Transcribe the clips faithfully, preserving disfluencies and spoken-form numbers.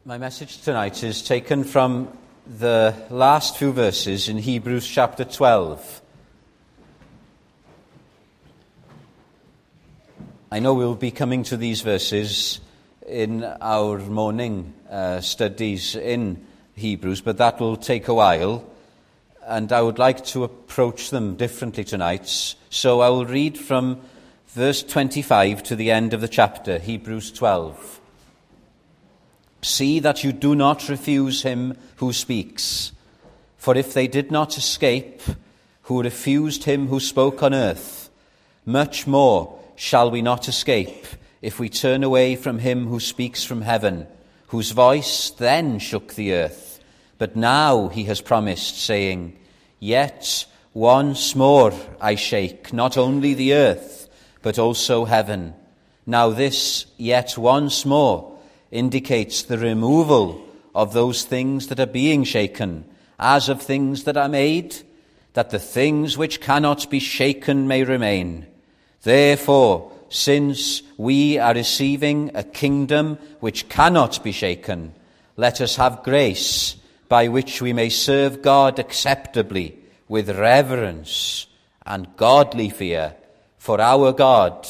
My message tonight is taken from the last few verses in Hebrews chapter twelve. I know we'll be coming to these verses in our morning uh, studies in Hebrews, but that will take a while, and I would like to approach them differently tonight. So I will read from verse twenty-five to the end of the chapter, Hebrews twelve. See that you do not refuse him who speaks. For if they did not escape, who refused him who spoke on earth, much more shall we not escape if we turn away from him who speaks from heaven, whose voice then shook the earth. But now he has promised, saying, Yet once more I shake, not only the earth, but also heaven. Now this, yet once more, indicates the removal of those things that are being shaken, as of things that are made, that the things which cannot be shaken may remain. Therefore, since we are receiving a kingdom which cannot be shaken, let us have grace by which we may serve God acceptably with reverence and godly fear, for our God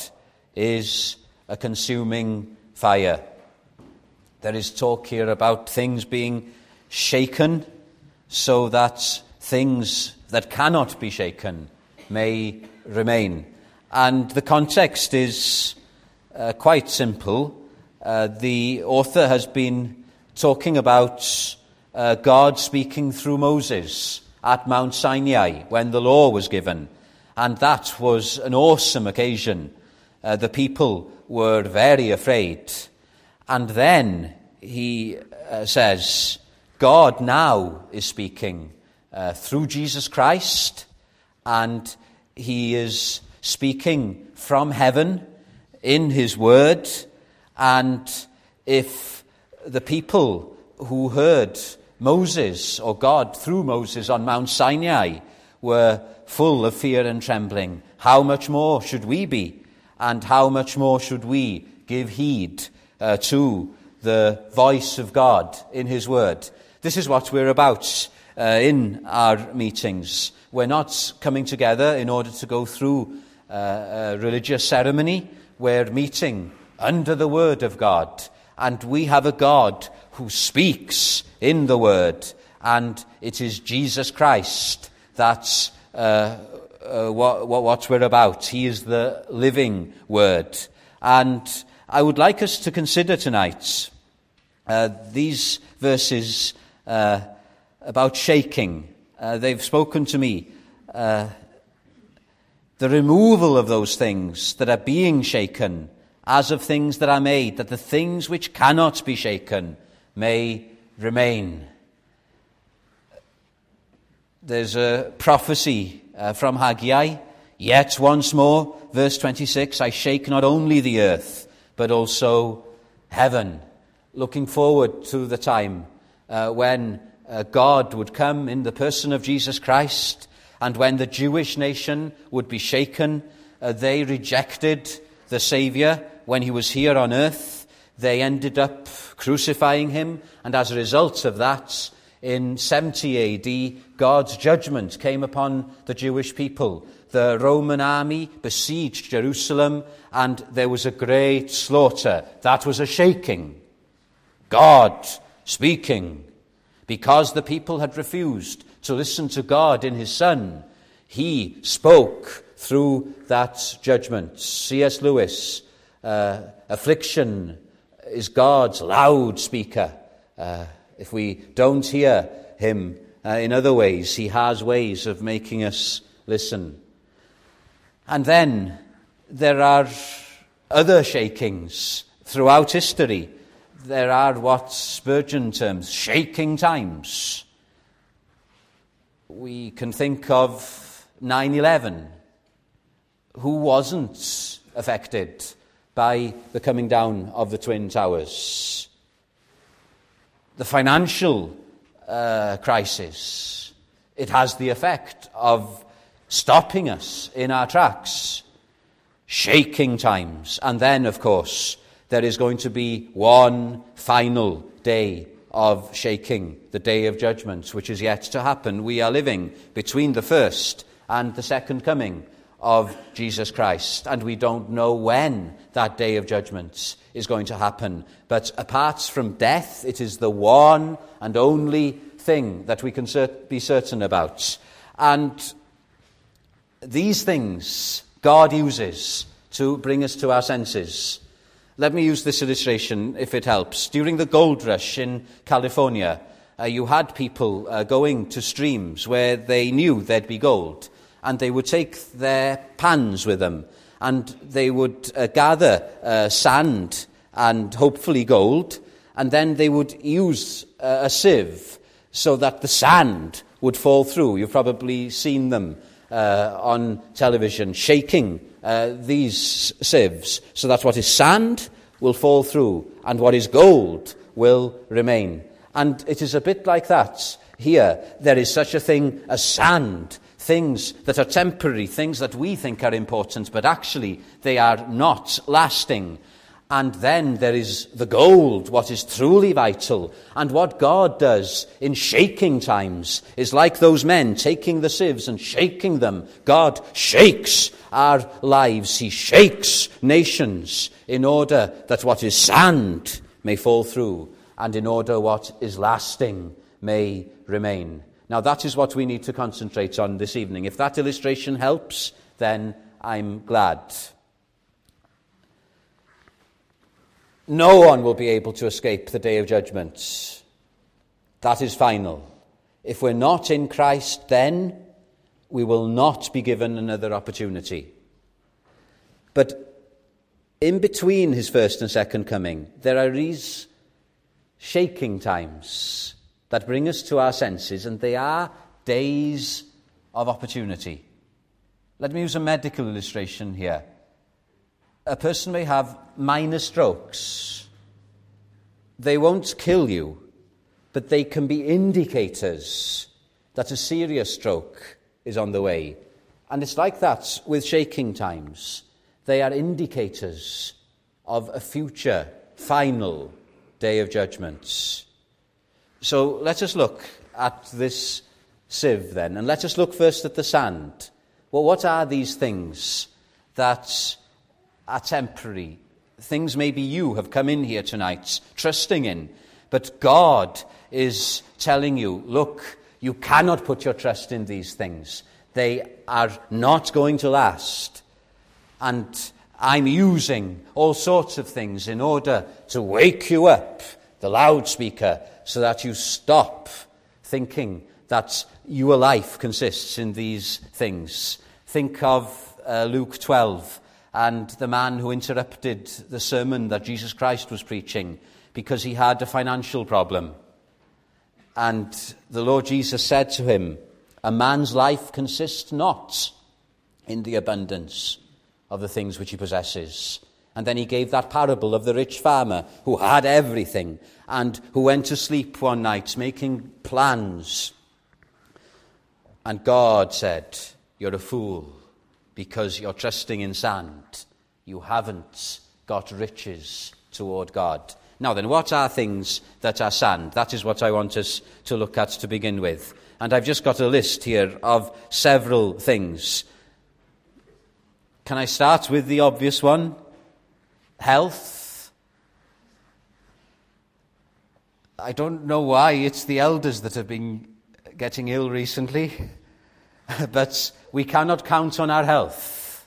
is a consuming fire. There is talk here about things being shaken so that things that cannot be shaken may remain. And the context is uh, quite simple. Uh, the author has been talking about uh, God speaking through Moses at Mount Sinai when the law was given. And that was an awesome occasion. Uh, the people were very afraid. And then he uh, says, God now is speaking uh, through Jesus Christ, and he is speaking from heaven in his word. And if the people who heard Moses, or God through Moses on Mount Sinai, were full of fear and trembling, how much more should we be? And how much more should we give heed uh, to the voice of God in his word? This is what we're about uh, in our meetings. We're not coming together in order to go through uh, a religious ceremony. We're meeting under the word of God. And we have a God who speaks in the word. And it is Jesus Christ that's uh, uh, what, what we're about. He is the living word. And I would like us to consider tonight uh, these verses uh, about shaking. Uh, they've spoken to me. Uh, the removal of those things that are being shaken, as of things that are made, that the things which cannot be shaken may remain. There's a prophecy uh, from Haggai. Yet once more, verse twenty-six, I shake not only the earth, but also heaven. Looking forward to the time uh, when uh, God would come in the person of Jesus Christ, and when the Jewish nation would be shaken. Uh, they rejected the Saviour when he was here on earth. They ended up crucifying him, and as a result of that, in seventy A D, God's judgment came upon the Jewish people. The Roman army besieged Jerusalem, and there was a great slaughter. That was a shaking. God speaking. Because the people had refused to listen to God in his Son, he spoke through that judgment. C S Lewis, uh, affliction is God's loudspeaker. Uh, if we don't hear him uh, in other ways, he has ways of making us listen. And then there are other shakings throughout history. There are what Spurgeon terms shaking times. We can think of nine eleven. Who wasn't affected by the coming down of the Twin Towers? The financial uh, crisis, it has the effect of stopping us in our tracks. Shaking times. And then, of course, there is going to be one final day of shaking, the day of judgment, which is yet to happen. We are living between the first and the second coming of Jesus Christ, and we don't know when that day of judgment is going to happen. But apart from death, it is the one and only thing that we can cert- be certain about. And these things God uses to bring us to our senses. Let me use this illustration, if it helps. During the gold rush in California, uh, you had people uh, going to streams where they knew there'd be gold, and they would take their pans with them, and they would uh, gather uh, sand and hopefully gold, and then they would use uh, a sieve so that the sand would fall through. You've probably seen them uh, on television shaking uh, these sieves so that what is sand will fall through and what is gold will remain. And it is a bit like that here. There is such a thing as sand, things that are temporary, things that we think are important, but actually they are not lasting. And then there is the gold, what is truly vital. And what God does in shaking times is like those men taking the sieves and shaking them. God shakes our lives. He shakes nations in order that what is sand may fall through, and in order what is lasting may remain. Now that is what we need to concentrate on this evening. If that illustration helps, then I'm glad. No one will be able to escape the day of judgment. That is final. If we're not in Christ, then we will not be given another opportunity. But in between his first and second coming, there are these shaking times that bring us to our senses, and they are days of opportunity. Let me use a medical illustration here. A person may have minor strokes. They won't kill you, but they can be indicators that a serious stroke is on the way. And it's like that with shaking times. They are indicators of a future, final day of judgment. So let us look at this sieve then, and let us look first at the sand. Well, what are these things that are temporary? Things maybe you have come in here tonight trusting in, but God is telling you, look, you cannot put your trust in these things. They are not going to last. And I'm using all sorts of things in order to wake you up, the loudspeaker, so that you stop thinking that your life consists in these things. Think of uh, Luke twelve and the man who interrupted the sermon that Jesus Christ was preaching because he had a financial problem. And the Lord Jesus said to him, a man's life consists not in the abundance of the things which he possesses. And then he gave that parable of the rich farmer who had everything and who went to sleep one night making plans. And God said, you're a fool because you're trusting in sand. You haven't got riches toward God. Now then, what are things that are sand? That is what I want us to look at to begin with. And I've just got a list here of several things. Can I start with the obvious one? Health. I don't know why it's the elders that have been getting ill recently, but we cannot count on our health.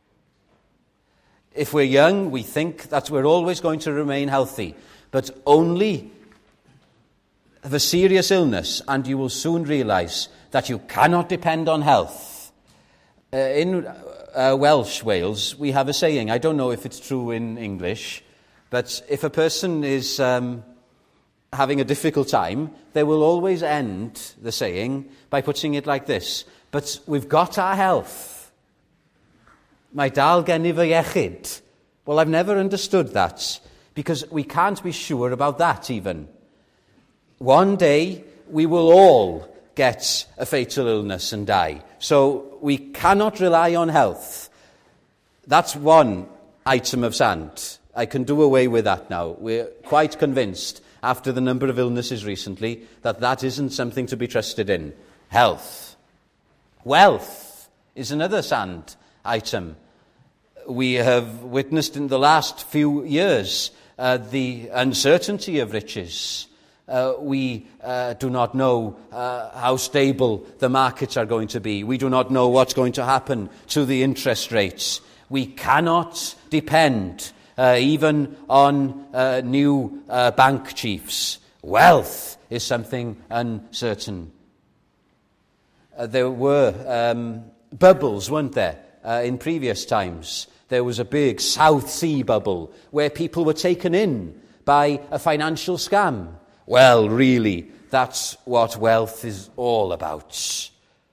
If we're young, we think that we're always going to remain healthy, but only have a serious illness and you will soon realize that you cannot depend on health. Uh, in uh, Welsh, Wales, we have a saying, I don't know if it's true in English, but if a person is um, having a difficult time, they will always end the saying by putting it like this, but we've got our health. Mae dal gennyf y iechyd. Well, I've never understood that, because we can't be sure about that even. One day, we will all get a fatal illness and die. So we cannot rely on health. That's one item of sand. I can do away with that now. We're quite convinced after the number of illnesses recently, that that isn't something to be trusted in. Health. Wealth is another sand item. We have witnessed in the last few years uh, the uncertainty of riches. Uh, we uh, do not know uh, how stable the markets are going to be. We do not know what's going to happen to the interest rates. We cannot depend uh, even on uh, new uh, bank chiefs. Wealth is something uncertain. Uh, there were um, bubbles, weren't there, uh, in previous times. There was a big South Sea bubble where people were taken in by a financial scam. Well, really, that's what wealth is all about.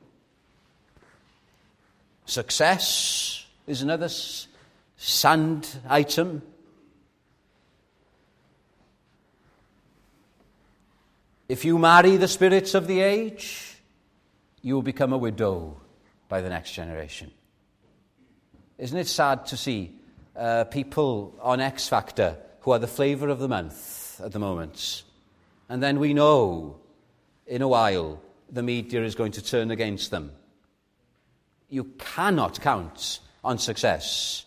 Success is another s- sand item. If you marry the spirits of the age, you will become a widow by the next generation. Isn't it sad to see uh, people on X Factor who are the flavour of the month at the moment? And then we know, in a while, the media is going to turn against them. You cannot count on success.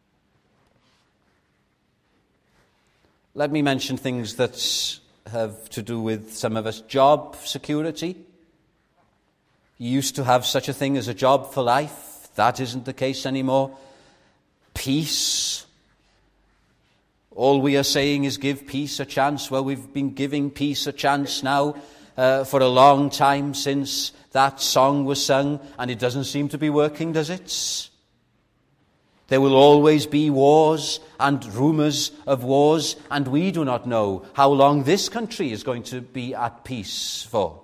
Let me mention things that have to do with some of us. Job security. You used to have such a thing as a job for life. That isn't the case anymore. Peace. All we are saying is give peace a chance. Well, we've been giving peace a chance now uh, for a long time since that song was sung, and it doesn't seem to be working, does it? There will always be wars and rumours of wars, and we do not know how long this country is going to be at peace for.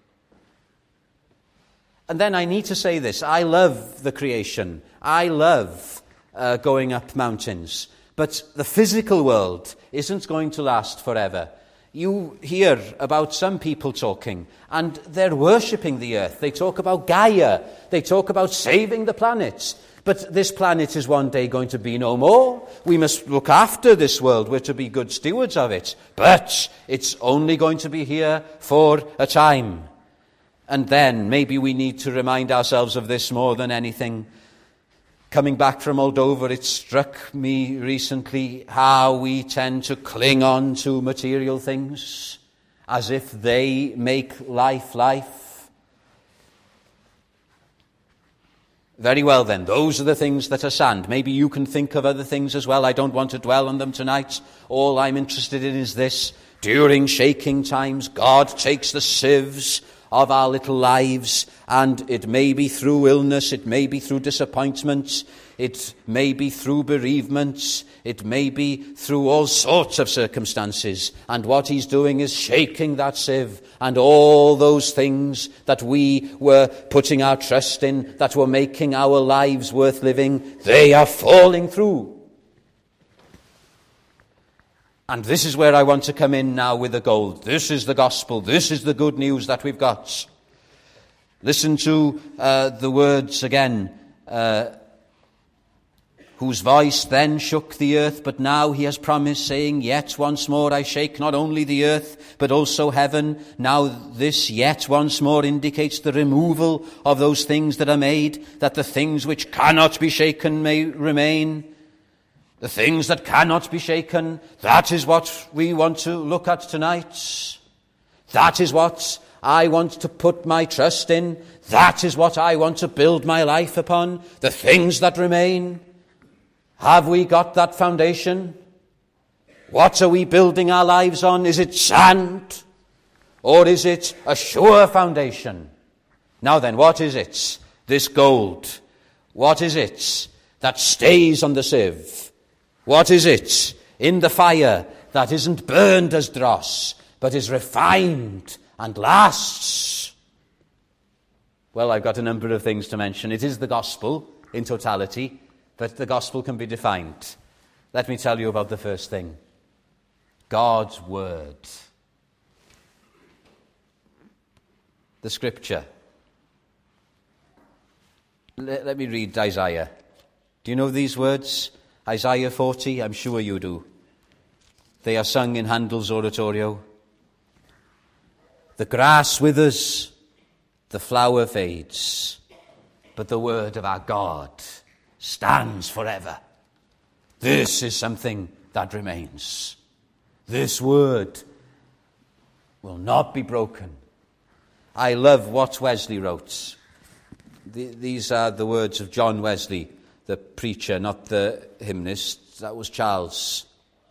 And then I need to say this. I love the creation. I love uh, going up mountains. But the physical world isn't going to last forever. You hear about some people talking, and they're worshipping the earth. They talk about Gaia. They talk about saving the planet. But this planet is one day going to be no more. We must look after this world. We're to be good stewards of it. But it's only going to be here for a time. And then maybe we need to remind ourselves of this more than anything. Coming back from Moldova, it struck me recently how we tend to cling on to material things as if they make life life. Very well then, those are the things that are sand. Maybe you can think of other things as well. I don't want to dwell on them tonight. All I'm interested in is this. During shaking times, God takes the sieves of our little lives, and it may be through illness, it may be through disappointments, it may be through bereavements, it may be through all sorts of circumstances. And what he's doing is shaking that sieve, and all those things that we were putting our trust in, that were making our lives worth living, they are falling through. And this is where I want to come in now with the gold. This is the gospel. This is the good news that we've got. Listen to uh, the words again. Uh, whose voice then shook the earth, but now he has promised, saying, yet once more I shake not only the earth, but also heaven. Now this yet once more indicates the removal of those things that are made, that the things which cannot be shaken may remain. The things that cannot be shaken, that is what we want to look at tonight. That is what I want to put my trust in. That is what I want to build my life upon. The things that remain. Have we got that foundation? What are we building our lives on? Is it sand? Or is it a sure foundation? Now then, what is it? This gold. What is it that stays on the sieve? What is it in the fire that isn't burned as dross, but is refined and lasts? Well, I've got a number of things to mention. It is the gospel in totality, but the gospel can be defined. Let me tell you about the first thing. God's word. The scripture. Let, let me read Isaiah. Do you know these words? Isaiah forty, I'm sure you do. They are sung in Handel's oratorio. The grass withers, the flower fades, but the word of our God stands forever. This is something that remains. This word will not be broken. I love what Wesley wrote. The, these are the words of John Wesley, the preacher, not the hymnist. That was Charles.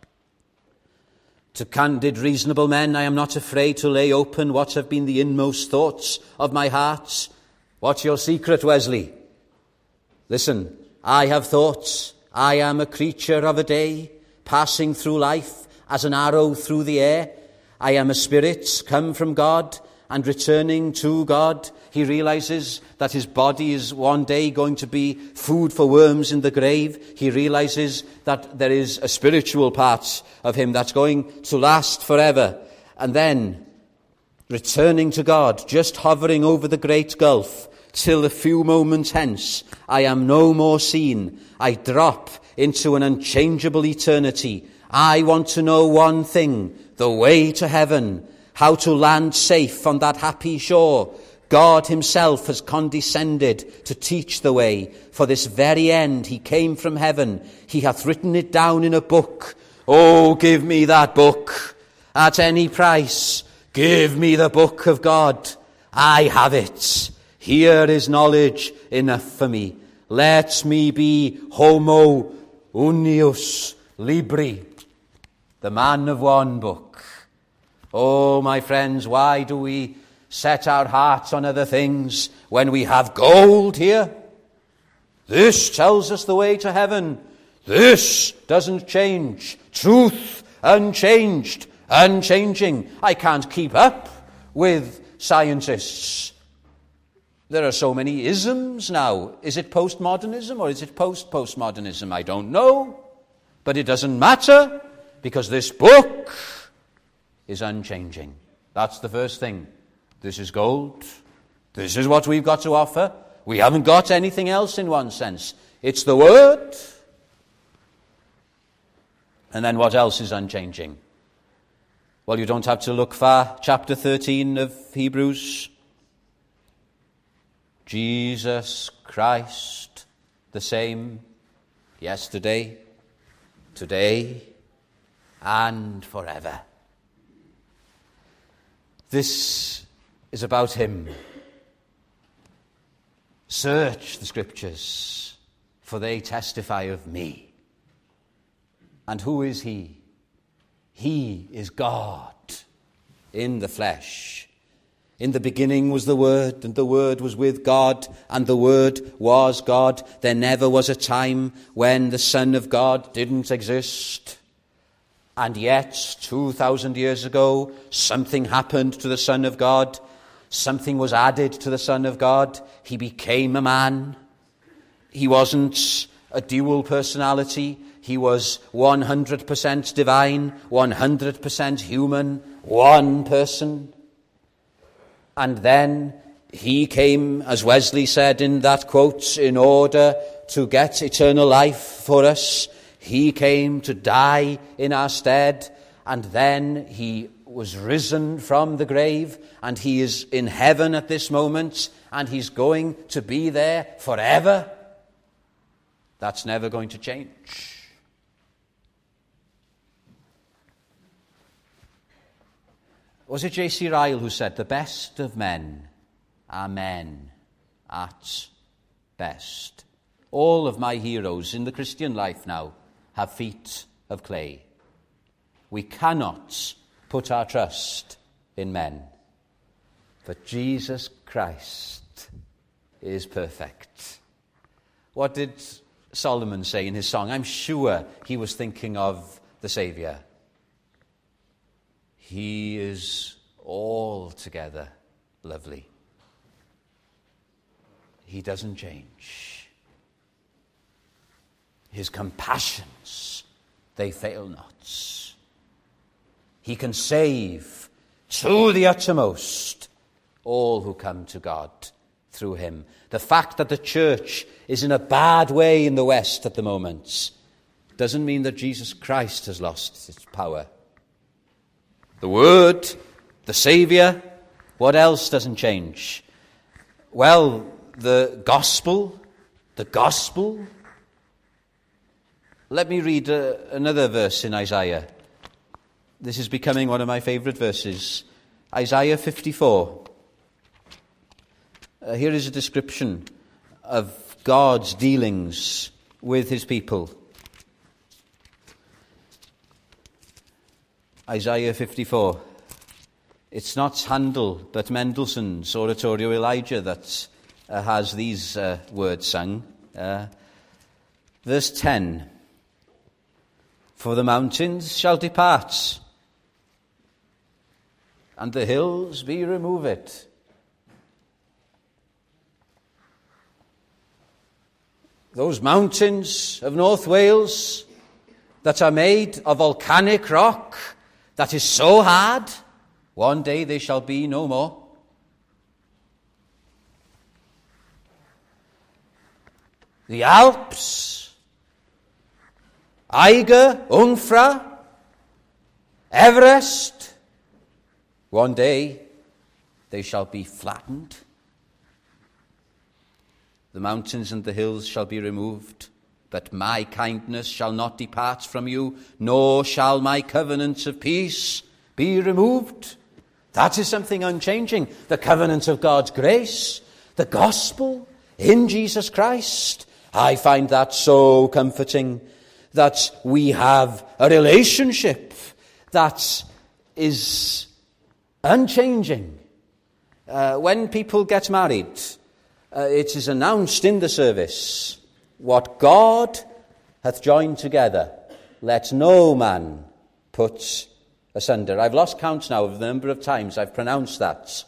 To candid, reasonable men, I am not afraid to lay open what have been the inmost thoughts of my heart. What's your secret, Wesley? Listen, I have thoughts. I am a creature of a day, passing through life as an arrow through the air. I am a spirit come from God and returning to God. He realizes that his body is one day going to be food for worms in the grave. He realizes that there is a spiritual part of him that's going to last forever. And then, returning to God, just hovering over the great gulf, till a few moments hence, I am no more seen. I drop into an unchangeable eternity. I want to know one thing, the way to heaven, how to land safe on that happy shore. God himself has condescended to teach the way. For this very end he came from heaven. He hath written it down in a book. Oh, give me that book at any price. Give me the book of God. I have it. Here is knowledge enough for me. Let me be homo unius libri, the man of one book. Oh, my friends, why do we set our hearts on other things when we have gold here? This tells us the way to heaven. This doesn't change. Truth unchanged, unchanging. I can't keep up with scientists. There are so many isms now. Is it postmodernism or is it post-postmodernism? I don't know. But it doesn't matter, because this book is unchanging. That's the first thing. This is gold. This is what we've got to offer. We haven't got anything else in one sense. It's the Word. And then what else is unchanging? Well, you don't have to look far. Chapter thirteen of Hebrews. Jesus Christ, the same yesterday, today, and forever. This is about him. Search the Scriptures, for they testify of me. And who is he? He is God in the flesh. In the beginning was the Word, and the Word was with God, and the Word was God. There never was a time when the Son of God didn't exist. And yet, two thousand years ago, something happened to the Son of God. Something was added to the Son of God. He became a man. He wasn't a dual personality. He was one hundred percent divine, one hundred percent human, one person. And then he came, as Wesley said in that quote, in order to get eternal life for us. He came to die in our stead, and then he was risen from the grave, and he is in heaven at this moment, and he's going to be there forever. That's never going to change. Was it J C Ryle who said, the best of men are men at best? All of my heroes in the Christian life now have feet of clay. We cannot put our trust in men, but Jesus Christ is perfect. What did Solomon say in his song? I'm sure he was thinking of the Saviour. He is altogether lovely. He doesn't change. His compassions, they fail not. He can save to the uttermost all who come to God through him. The fact that the church is in a bad way in the West at the moment doesn't mean that Jesus Christ has lost its power. the Word, the Saviour. What else doesn't change? Well, the gospel, the gospel. Let me read uh, another verse in Isaiah. This is becoming one of my favourite verses. Isaiah fifty-four. Uh, here is a description of God's dealings with his people. Isaiah fifty-four. It's not Handel, but Mendelssohn's Oratorio Elijah that uh, has these uh, words sung. Uh, verse ten. For the mountains shall depart, and the hills be removed. Those mountains of North Wales that are made of volcanic rock that is so hard, one day they shall be no more. The Alps, Eiger, Jungfrau, Everest, one day they shall be flattened. The mountains and the hills shall be removed, but my kindness shall not depart from you, nor shall my covenant of peace be removed. That is something unchanging. The covenant of God's grace, the gospel in Jesus Christ. I find that so comforting, that we have a relationship that is unchanging. Uh, when people get married, uh, it is announced in the service, what God hath joined together, let no man put asunder. I've lost count now of the number of times I've pronounced that.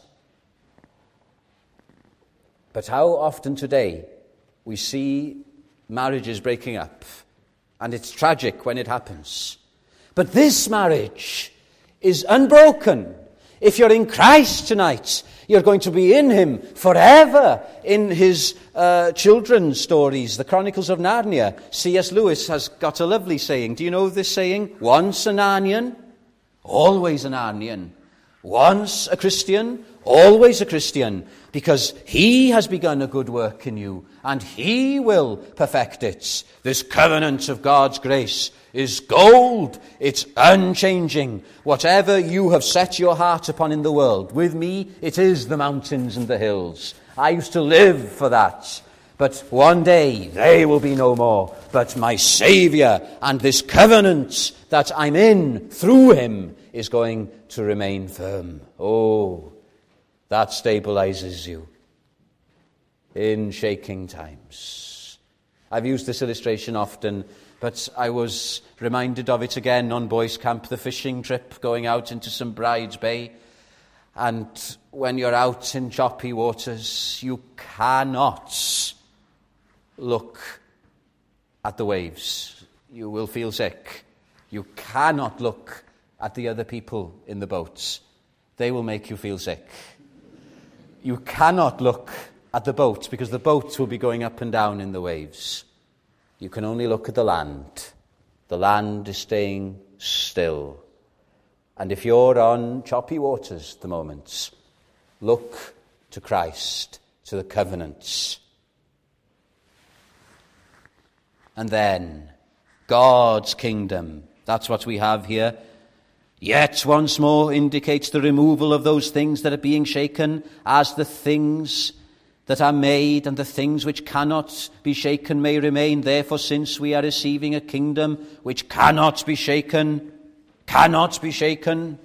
But how often today we see marriages breaking up, and it's tragic when it happens. But this marriage is unbroken. If you're in Christ tonight, you're going to be in him forever. In his uh, children's stories, the Chronicles of Narnia, C S Lewis has got a lovely saying. Do you know this saying? Once a Narnian, always a Narnian. Once a Christian, always a Christian. Because he has begun a good work in you, and he will perfect it. This covenant of God's grace is gold. It's unchanging. Whatever you have set your heart upon in the world, with me, it is the mountains and the hills. I used to live for that. But one day, they will be no more. But my Saviour and this covenant that I'm in through him is going to remain firm. Oh, that stabilizes you in shaking times. I've used this illustration often, but I was reminded of it again on boys' camp, the fishing trip, going out into Saint Bride's Bay. And when you're out in choppy waters, you cannot look at the waves. You will feel sick. You cannot look at the other people in the boats. They will make you feel sick. You cannot look at the boat because the boat will be going up and down in the waves. You can only look at the land. The land is staying still. And if you're on choppy waters at the moment, look to Christ, to the covenants. And then, God's kingdom. That's what we have here. Yet once more indicates the removal of those things that are being shaken as the things that are made, and the things which cannot be shaken may remain. Therefore, since we are receiving a kingdom which cannot be shaken, cannot be shaken.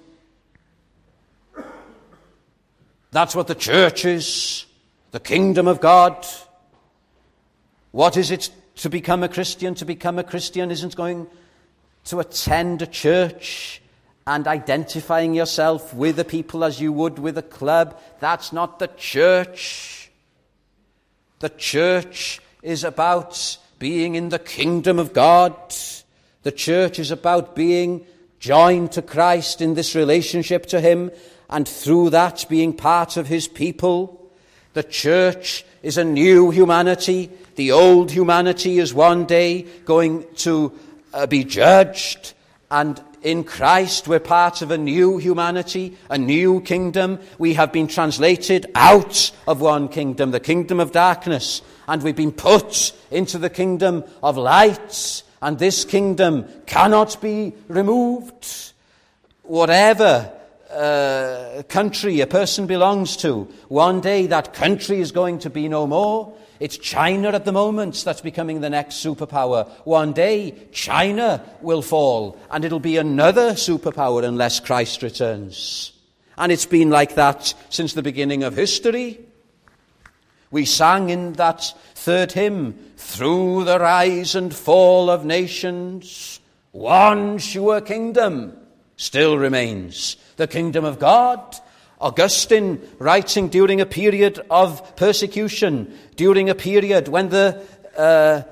That's what the church is, the kingdom of God. What is it to become a Christian? To become a Christian isn't going to attend a church and identifying yourself with the people as you would with a club. That's not the church. The church is about being in the kingdom of God. The church is about being joined to Christ in this relationship to him, and through that being part of his people. The church is a new humanity. The old humanity is one day going to uh, be judged, and in Christ we're part of a new humanity, a new kingdom. We have been translated out of one kingdom, the kingdom of darkness, and we've been put into the kingdom of light, and this kingdom cannot be removed. Whatever uh, country a person belongs to, one day that country is going to be no more. It's China at the moment that's becoming the next superpower. One day, China will fall, and it'll be another superpower unless Christ returns. And it's been like that since the beginning of history. We sang in that third hymn, "Through the rise and fall of nations, one sure kingdom still remains, the kingdom of God." Augustine, writing during a period of persecution, during a period when the uh,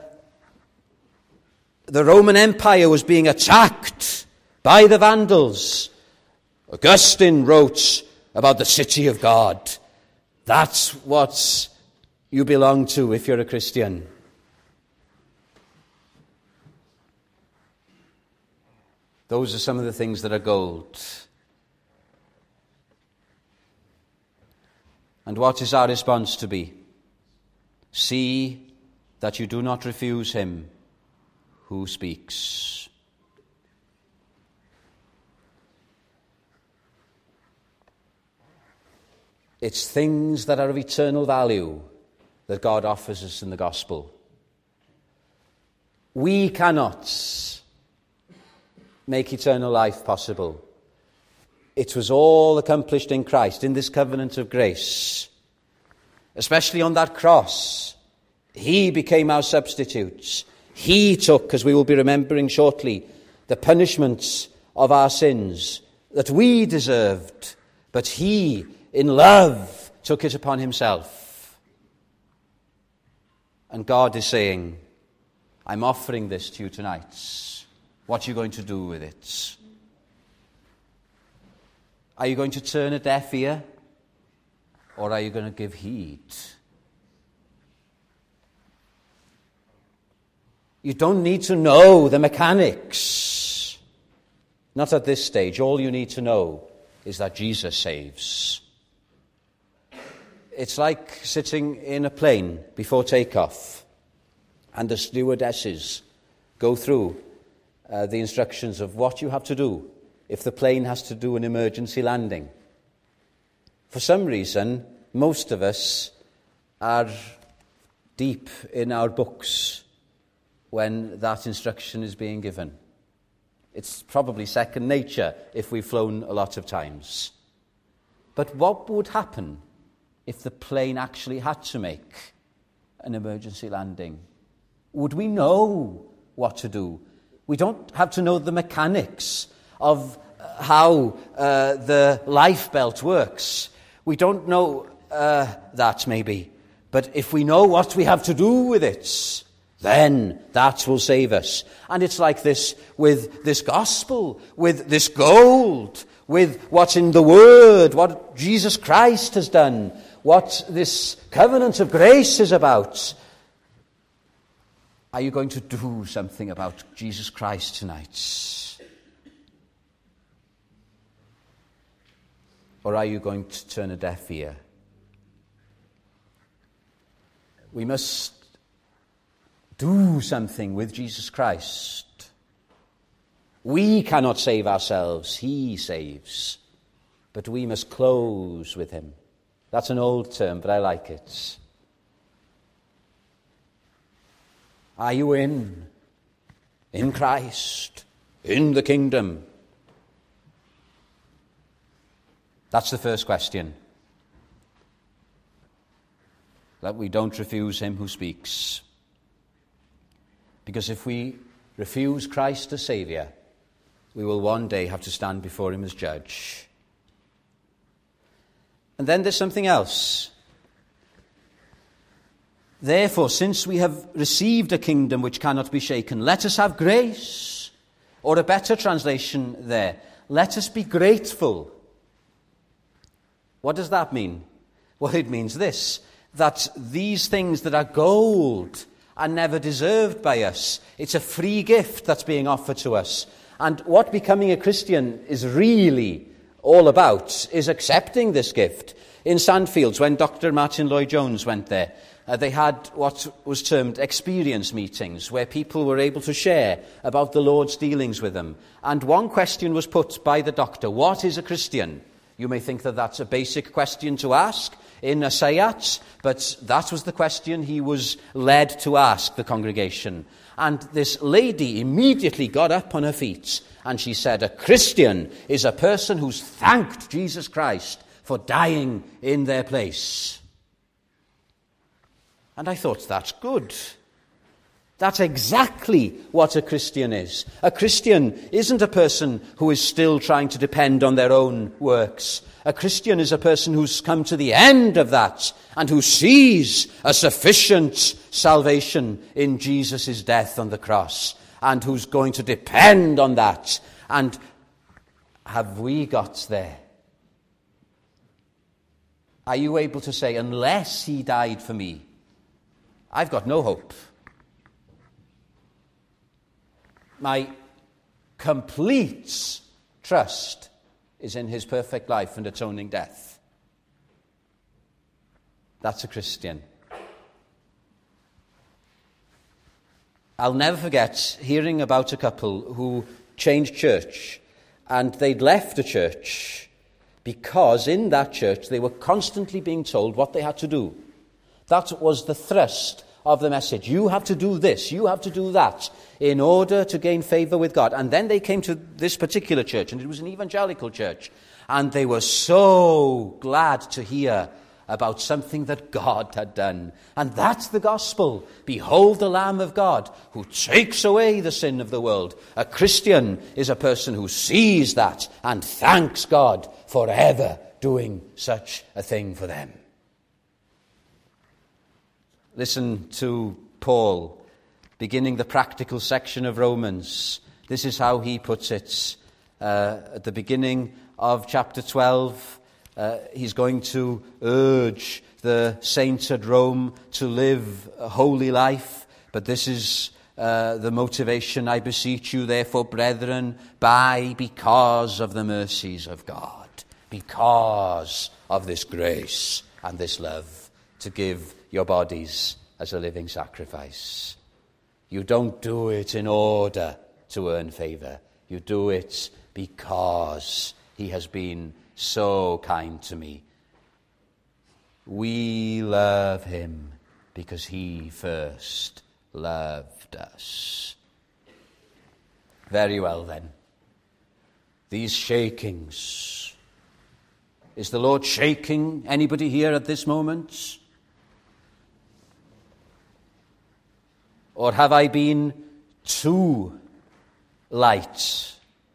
the Roman Empire was being attacked by the Vandals, Augustine wrote about the city of God. That's what you belong to if you're a Christian. Those are some of the things that are gold. And what is our response to be? See that you do not refuse him who speaks. It's things that are of eternal value that God offers us in the gospel. We cannot make eternal life possible. It was all accomplished in Christ, in this covenant of grace. Especially on that cross. He became our substitute. He took, as we will be remembering shortly, the punishments of our sins that we deserved. But he, in love, took it upon himself. And God is saying, I'm offering this to you tonight. What are you going to do with it? Are you going to turn a deaf ear? Or are you going to give heed? You don't need to know the mechanics. Not at this stage. All you need to know is that Jesus saves. It's like sitting in a plane before takeoff, and the stewardesses go through uh, the instructions of what you have to do if the plane has to do an emergency landing. For some reason, most of us are deep in our books when that instruction is being given. It's probably second nature if we've flown a lot of times. But what would happen if the plane actually had to make an emergency landing? Would we know what to do? We don't have to know the mechanics of how uh, the life belt works. We don't know uh, that maybe. But if we know what we have to do with it, then that will save us. And it's like this with this gospel, with this gold, with what's in the Word, what Jesus Christ has done, what this covenant of grace is about. Are you going to do something about Jesus Christ tonight? Or are you going to turn a deaf ear? We must do something with Jesus Christ. We cannot save ourselves. He saves. But we must close with him. That's an old term, but I like it. Are you in? In Christ? In the kingdom? That's the first question. That we don't refuse him who speaks. Because if we refuse Christ as Saviour, we will one day have to stand before him as judge. And then there's something else. Therefore, since we have received a kingdom which cannot be shaken, let us have grace. Or a better translation there, let us be grateful. What does that mean? Well, it means this, that these things that are gold are never deserved by us. It's a free gift that's being offered to us. And what becoming a Christian is really all about is accepting this gift. In Sandfields, when Doctor Martin Lloyd-Jones went there, uh, they had what was termed experience meetings, where people were able to share about the Lord's dealings with them. And one question was put by the doctor: what is a Christian? You may think that that's a basic question to ask in a sayat, but that was the question he was led to ask the congregation. And this lady immediately got up on her feet and she said, a Christian is a person who's thanked Jesus Christ for dying in their place. And I thought, that's good. That's exactly what a Christian is. A Christian isn't a person who is still trying to depend on their own works. A Christian is a person who's come to the end of that and who sees a sufficient salvation in Jesus' death on the cross and who's going to depend on that. And have we got there? Are you able to say, unless he died for me, I've got no hope? My complete trust is in his perfect life and atoning death. That's a Christian. I'll never forget hearing about a couple who changed church, and they'd left a church because in that church they were constantly being told what they had to do. That was the thrust of the message. You have to do this, you have to do that, in order to gain favor with God. And then they came to this particular church, and it was an evangelical church, and they were so glad to hear about something that God had done. And that's the gospel. Behold the Lamb of God who takes away the sin of the world. A Christian is a person who sees that and thanks God for ever doing such a thing for them. Listen to Paul, beginning the practical section of Romans. This is how he puts it. Uh, at the beginning of chapter twelve, uh, he's going to urge the saints at Rome to live a holy life. But this is uh, the motivation. I beseech you, therefore, brethren, by, because of the mercies of God, because of this grace and this love, to give your bodies as a living sacrifice. You don't do it in order to earn favor. You do it because he has been so kind to me. We love him because he first loved us. Very well then. These shakings. Is the Lord shaking anybody here at this moment? Or have I been too light?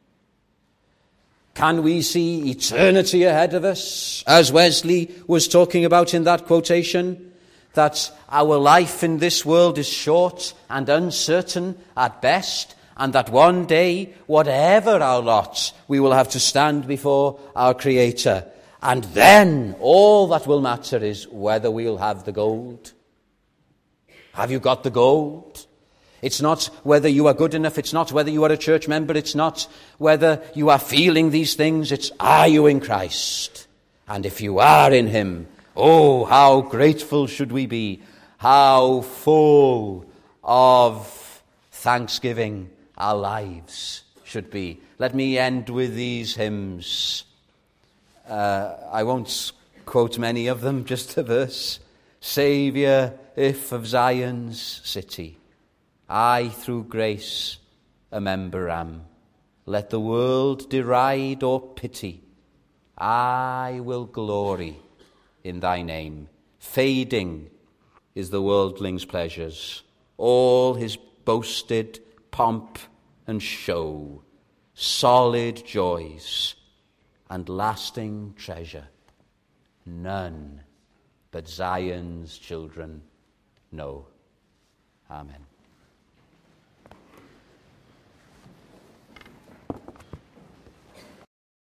Can we see eternity ahead of us, as Wesley was talking about in that quotation? That our life in this world is short and uncertain at best, and that one day, whatever our lot, we will have to stand before our Creator. And then all that will matter is whether we'll have the gold. Have you got the gold? It's not whether you are good enough. It's not whether you are a church member. It's not whether you are feeling these things. It's, are you in Christ? And if you are in him, oh, how grateful should we be. How full of thanksgiving our lives should be. Let me end with these hymns. Uh, I won't quote many of them, just a verse. Saviour, if of Zion's city, I through grace a member am. Let the world deride or pity, I will glory in thy name. Fading is the worldling's pleasures, all his boasted pomp and show, solid joys and lasting treasure, none but Zion's children know. Amen.